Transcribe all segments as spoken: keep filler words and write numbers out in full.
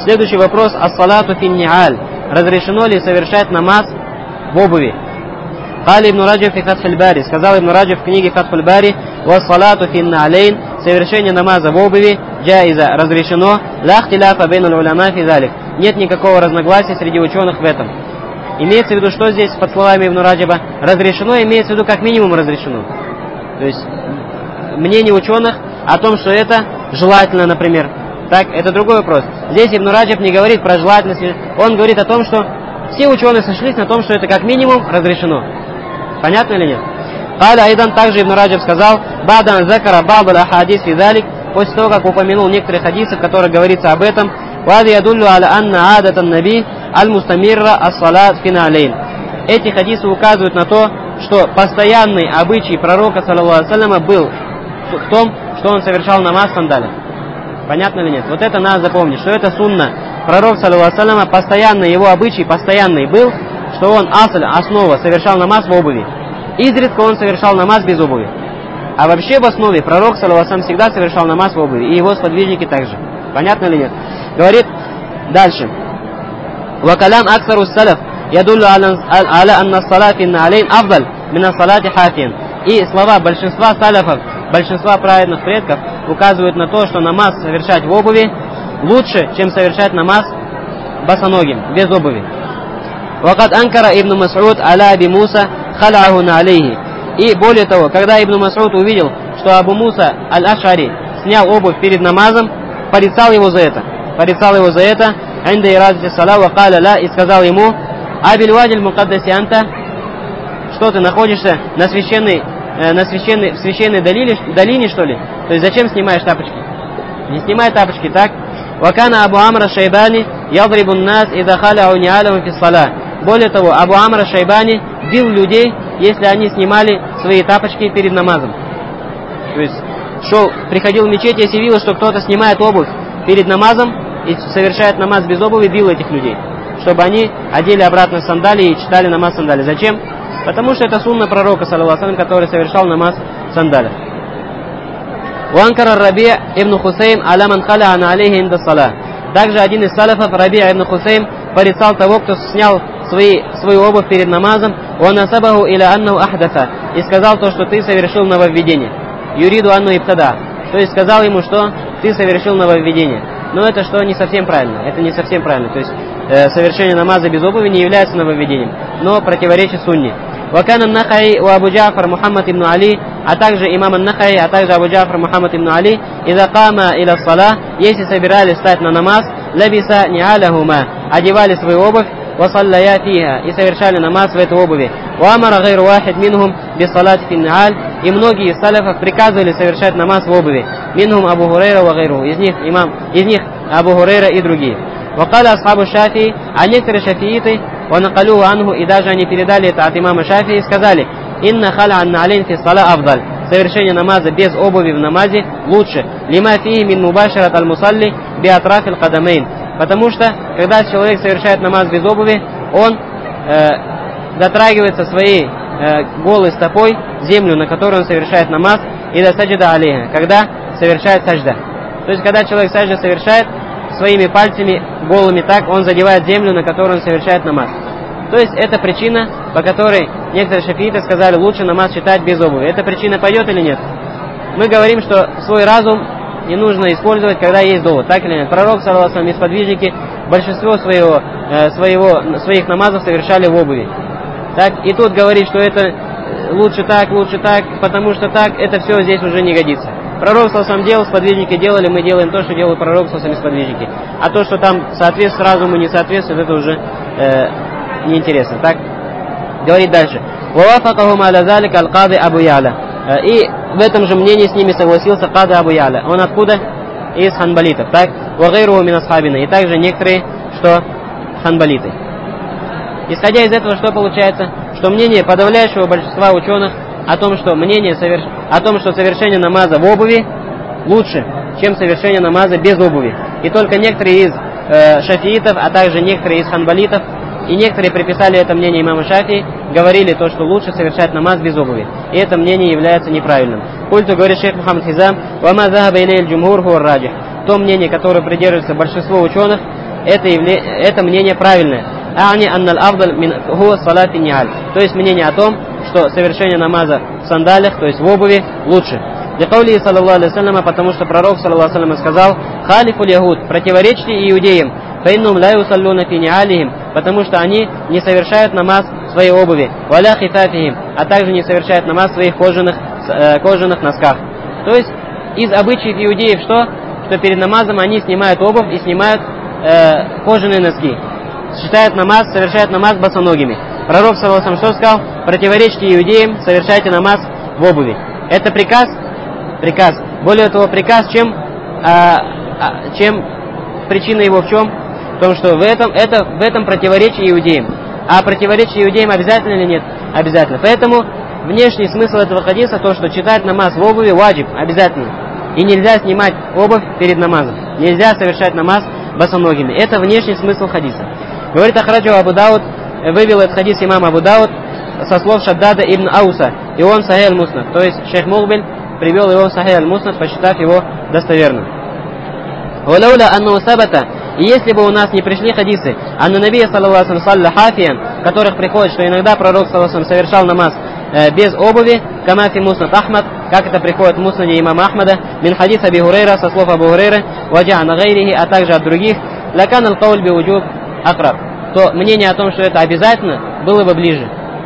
Следующий вопрос. Ас-салату фин-ни'аль. Разрешено ли совершать намаз в обуви? Кали ибн Раджаб фи Фатхуль Бари. Сказал ибн Раджаб в книге Фатхуль Бари: «Ва-салату фин-на'алейн». Совершение намаза в обуви джаиза, разрешено. Ла ихтиляфа бейналь уляма фи залик. Нет никакого разногласия среди ученых в этом. Имеется в виду, что здесь под словами ибн Раджаба? Разрешено, имеется в виду как минимум разрешено. То есть мнение ученых о том, что это желательно, например. Так, это другой вопрос. Здесь ибн Раджаб не говорит про желательность, он говорит о том, что все ученые сошлись на том, что это как минимум разрешено. Понятно или нет? Каля Айдан, также ибн Раджаб сказал: «Бадан закара бабал ахадис фи залик», после того, как упомянул некоторые хадисы, в которых говорится об этом. «Вади ядуллю аля анна адатан наби аль-мустамирра ас-салат финалейн». Эти хадисы указывают на то, что постоянный обычай пророка, саллаллаху алейхи ва салляма, был в том, что он совершал намаз в сандалях. Понятно или нет? Вот это надо запомнить, что это сунна. Пророк, саллаллаху алейхи ва салляма, постоянный его обычай, постоянный был, что он асль, основа, совершал намаз в обуви. Изредка он совершал намаз без обуви. А вообще в основе пророк, саллаллаху алейхи ва саллям, всегда совершал намаз в обуви. И его сподвижники также. Понятно или нет? Говорит дальше. «Вакалям аксару салаф ядуллю аля анна салат фин-на'алейн афдаль мина салати хафин». И слова большинства салафов, большинства праведных предков указывают на то, что намаз совершать в обуви лучше, чем совершать намаз босоногим, без обуви. «Вакад анкара ибн Мас'уд аля аби Муса хал'аху на'алейхи». И более того, когда ибн Мас'уд увидел, что Абу Муса аль-Аш'ари снял обувь перед намазом, порицал его за это. Порицал его за это. «Инда ирадати саля ва каля ла», и сказал ему: «Абиль вадиль мукаддаси анта», что ты находишься на священной, э, на священной, в священной долине, долине, что ли? То есть зачем снимаешь тапочки? Не снимай тапочки, так? «Вакана Абу Амра Шайбани ядрибу нас и дахаля униалаху фи саля». Более того, Абу Амра Шайбани бил людей, если они снимали свои тапочки перед намазом. То есть шел, приходил в мечеть, если видел, что кто-то снимает обувь перед намазом и совершает намаз без обуви, бил этих людей, чтобы они одели обратно сандалии и читали намаз в сандалии. Зачем? Потому что это сунна пророка, саллаллаху алейхи ва саллям, который совершал намаз в сандалиях. «Уанкара Раби' ибн Хусейм аля ман халя ана алейхи инда саля». Также один из салафов, Раби' ибн Хусейм, порицал того, кто снял свои, свою обувь перед намазом, «Ва насабаху иля аннаху ахдаса», и сказал то, что ты совершил нововведение. «Юриду анну ибтада», то есть сказал ему, что ты совершил нововведение. Но это что не совсем правильно. Это не совсем правильно. То есть э, совершение намаза без обуви не является нововведением, но противоречит сунне. «Вакан ан-Нахаи ва Абу Джафар Мухаммад ибн Али», а также имам ан-Нахаи, а также Абу Джафар Мухаммад ибн Али, «Иза кама иля саля», если собирались встать на намаз, «Лабиса ни'алахума», одевали свою обувь, «Васаллая фиха», и совершали намаз в этой обуви. «Уамара гайру вахид минхум бис-салати фин-ни'аль», и многие из салафов приказывали совершать намаз в обуви. «Минхум Абу Хурайра ва гайру», из них имам, из них Абу Хурайра и другие. «Вакаля асхабу Шафии», а некоторые шафииты, «Ванакалюху анху», и даже они передали это от имама Шафии, сказали: «Инна халя ан-на'алейн фи саля афдаль», совершение намаза без обуви в намазе лучше. «Лима фии мин мубашарат аль-мусалли би атрафил кадамейн», потому что, когда человек совершает намаз без обуви, он э, дотрагивается своей э, голой стопой землю, на которой он совершает намаз, и до саджда алейха, когда совершает саджда. То есть, когда человек саджда совершает, своими пальцами голыми так, он задевает землю, на которой он совершает намаз. То есть, это причина, по которой некоторые шафииты сказали, лучше намаз читать без обуви. Эта причина пойдет или нет? Мы говорим, что свой разум не нужно использовать, когда есть довод, так или нет? Пророк, саллаллаху алейхи ва саллям, и сподвижники большинство своего, э, своего, своих намазов совершали в обуви. Так, и тут говорить, что это лучше так, лучше так, потому что так, это все здесь уже не годится. Пророк, саллаллаху алейхи ва саллям, делал, сподвижники делали, мы делаем то, что делал пророк, саллаллаху алейхи ва саллям, сподвижники. А то, что там соответствует разуму, не соответствует, это уже э, неинтересно. Так, говорит дальше. «Вавафакахум аля залика аль-кади Абу Я'ля». И в этом же мнении с ними согласился Кади Абу Я'ля. Он откуда? Из ханбалитов. Так? «Вагайруху мин асхабина». И также некоторые, что ханбалиты. Исходя из этого, что получается? Что мнение подавляющего большинства ученых о том, что мнение соверш... о том, что совершение намаза в обуви лучше, чем совершение намаза без обуви. И только некоторые из э, шафиитов, а также некоторые из ханбалитов, и некоторые приписали это мнение имаму Шафии, говорили то, что лучше совершать намаз без обуви. И это мнение является неправильным. Культу, говорит шейх Мухаммад Хизам, «Вама захаба илей аль-джумхур хуа раджих». То мнение, которое придерживается большинство ученых, это, явля... это мнение правильное. Ани анналь афдаль мин хуа салати ниаль. То есть мнение о том, что совершение намаза в сандалиях, то есть в обуви, лучше. Ликаули саллаллаху алейхи вассаляма, потому что пророк саллаллаху алейхи вассаляма сказал: халифуль ягуд, противоречьте иудеям, фаиннум ла юсаллуна фи ниалихим, потому что они не совершают намаз в своей обуви, валя хитафихим, а также не совершают намаз в своих кожаных, э, кожаных носках. То есть из обычаев иудеев что? Что перед намазом они снимают обувь и снимают э, кожаные носки. Считают намаз, совершают намаз босоногими. Пророк саллаллаху алейхи вассалям что сказал? Противоречьте иудеям, совершайте намаз в обуви. Это приказ? Приказ. Более того, приказ, чем, а, а, чем причина его в чем? В том, что в этом, это, в этом противоречие иудеям. А противоречие иудеям обязательно или нет? Обязательно. Поэтому внешний смысл этого хадиса то, что читать намаз в обуви ваджиб, обязательно. И нельзя снимать обувь перед намазом. Нельзя совершать намаз босоногими. Это внешний смысл хадиса. Говорит Ахраджу Абу Дауд, вывел этот хадис имам Абу Дауд со слов Шаддада ибн Ауса, и он Сахih аль-Муснад. То есть шейх Мукбиль привел его в Сахih аль-Муснад, посчитав его достоверным. Валауля анну сабата, и если бы у нас не пришли хадисы, анна набия саллаллаху алейхи салля хафиян, в которых приходит, что иногда пророк саллаллаху алейхи совершал намаз э, без обуви, камафи муснад Ахмад, как это приходит в муснаде имама Ахмада, мин хадис Аби Хурейра, со слов Абу Хурейры, ваджа на гайрихи, а также от других, лакан аль-кауль би уджуб акраб, то мнение о том, что это обязательно, было бы ближе.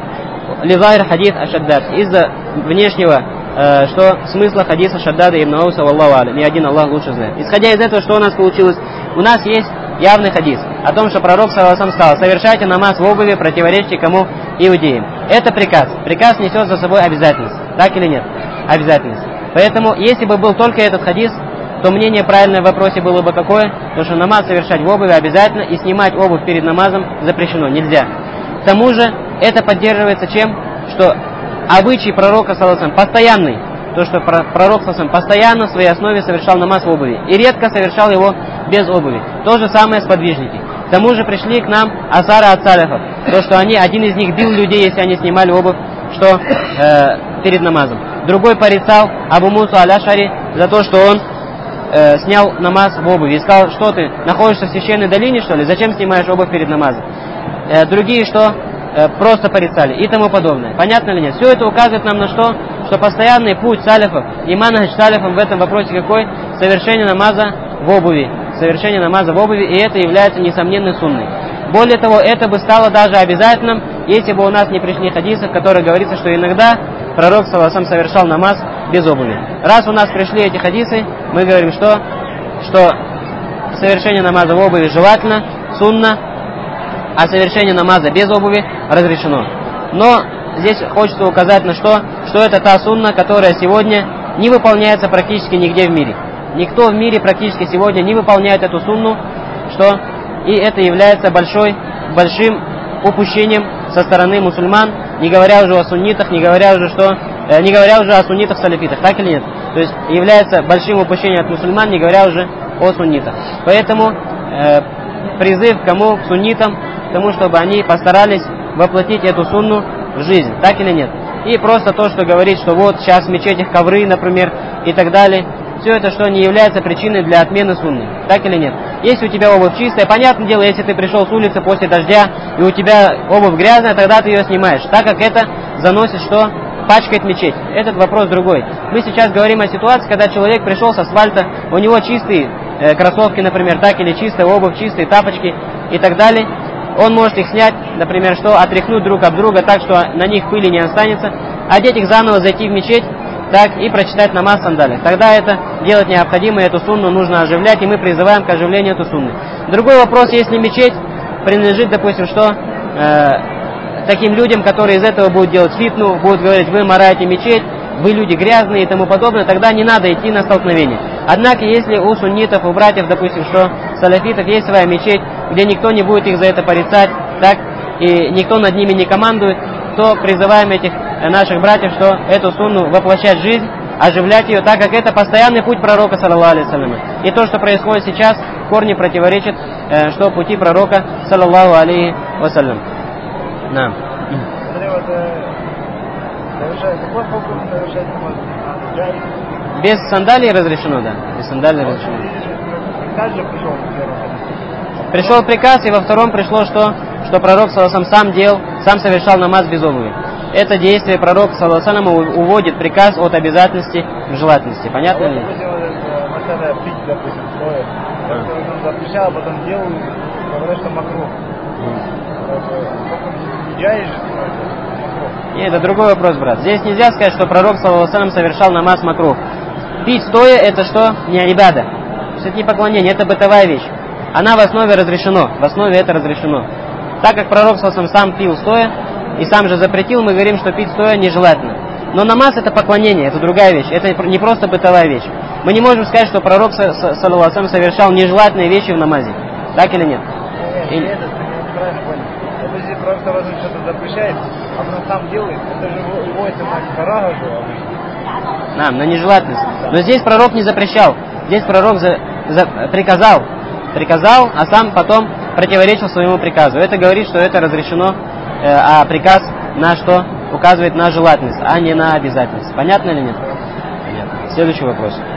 Лизайр хадис ашаддад, из-за внешнего э, что смысла хадиса Шаддада ибн Ауса, валлаху алям, и один Аллах лучше знает. Исходя из этого, что у нас получилось? У нас есть явный хадис о том, что пророк саллаллаху алейхи вассалям сказал: совершайте намаз в обуви, противоречите кому? Иудеям. Это приказ. Приказ несет за собой обязательность. Так или нет? Обязательность. Поэтому, если бы был только этот хадис, то мнение правильное в вопросе было бы какое? То, что намаз совершать в обуви обязательно, и снимать обувь перед намазом запрещено, нельзя. К тому же, это поддерживается чем? Что обычай пророка саллаллаху алейхи вассалям постоянный. То, что пророк саллаллаху алейхи вассалям постоянно в своей основе совершал намаз в обуви. И редко совершал его без обуви. То же самое сподвижники. К тому же пришли к нам асары от салифов. То, что они, один из них бил людей, если они снимали обувь, что э, перед намазом. Другой порицал Абу Мусу аль-Ашари за то, что он э, снял намаз в обуви. И сказал: что ты находишься в священной долине, что ли? Зачем снимаешь обувь перед намазом? Э, другие что? Э, просто порицали и тому подобное. Понятно ли нет? Все это указывает нам на что? Что постоянный путь салифов и манхадж салифов в этом вопросе какой? Совершение намаза в обуви. Совершение намаза в обуви, и это является несомненной сунной. Более того, это бы стало даже обязательным, если бы у нас не пришли хадисы, в которых говорится, что иногда пророк саллаллаху алейхи вассалям совершал намаз без обуви. Раз у нас пришли эти хадисы, мы говорим, что, что совершение намаза в обуви желательно, сунна, а совершение намаза без обуви разрешено. Но здесь хочется указать на что, что это та сунна, которая сегодня не выполняется практически нигде в мире. Никто в мире практически сегодня не выполняет эту сунну, что и это является большой, большим упущением со стороны мусульман, не говоря уже о суннитах, не говоря уже что, э, не говоря уже о суннитах-салафитах, так или нет? То есть является большим упущением от мусульман, не говоря уже о суннитах. Поэтому э, призыв к кому? К суннитам, к тому, чтобы они постарались воплотить эту сунну в жизнь, так или нет? И просто то, что говорит, что вот сейчас в мечетях ковры, например, и так далее, все это что не является причиной для отмены сунны, так или нет? Если у тебя обувь чистая, понятное дело, если ты пришел с улицы после дождя, и у тебя обувь грязная, тогда ты ее снимаешь, так как это заносит что? Пачкает мечеть. Этот вопрос другой. Мы сейчас говорим о ситуации, когда человек пришел с асфальта, у него чистые э, кроссовки, например, так, или чистая обувь, чистые тапочки и так далее. Он может их снять, например, что отряхнуть друг от друга так, что на них пыли не останется, одеть их заново, зайти в мечеть, так, и прочитать намаз в сандалиях. Тогда это делать необходимо, и эту сунну нужно оживлять, и мы призываем к оживлению этой сунны. Другой вопрос, если мечеть принадлежит, допустим, что э, таким людям, которые из этого будут делать фитну, будут говорить: вы мараете мечеть, вы люди грязные и тому подобное, тогда не надо идти на столкновение. Однако, если у суннитов, у братьев, допустим, что салафитов есть своя мечеть, где никто не будет их за это порицать, так, и никто над ними не командует, то призываем этих наших братьев, что эту сунну воплощать в жизнь, оживлять ее, так как это постоянный путь пророка, саллаллаху алейхи вассалям. И то, что происходит сейчас, в корне противоречит, э, что пути пророка, саллаллаху алейхи вассалям. Да. Без сандалий разрешено, да. Без сандалий разрешено. Пришел приказ, и во втором пришло, что, что пророк саллаллаху сам делал, сам совершал намаз без обуви. Это действие пророка саллаллаху уводит приказ от обязательности к желательности. Понятно ли? Пить, допустим, стоит. Он запрещал, а потом делал, говорят, что макрух. Нельзя же Нет, это другой вопрос, брат. Здесь нельзя сказать, что пророк саллаллаху совершал намаз макрух. Пить стоя это что? Не ибада. То есть это не поклонение, это бытовая вещь. Она в основе разрешено. В основе это разрешено. Так как пророк саллаллаху сам пил стоя и сам же запретил, мы говорим, что пить стоя нежелательно. Но намаз это поклонение, это другая вещь. Это не просто бытовая вещь. Мы не можем сказать, что пророк саллаллаху совершал нежелательные вещи в намазе. Так или нет? Или... Это неправильно понял. Вот если пророк саллаллаху что-то запрещает, а он сам делает, это же его это карага же обычно. Да, на нежелательность. Но здесь пророк не запрещал. Здесь пророк за, за, приказал. Приказал, а сам потом противоречил своему приказу. Это говорит, что это разрешено, э, а приказ на что? Указывает на желательность, а не на обязательность. Понятно или нет? Понятно. Следующий вопрос.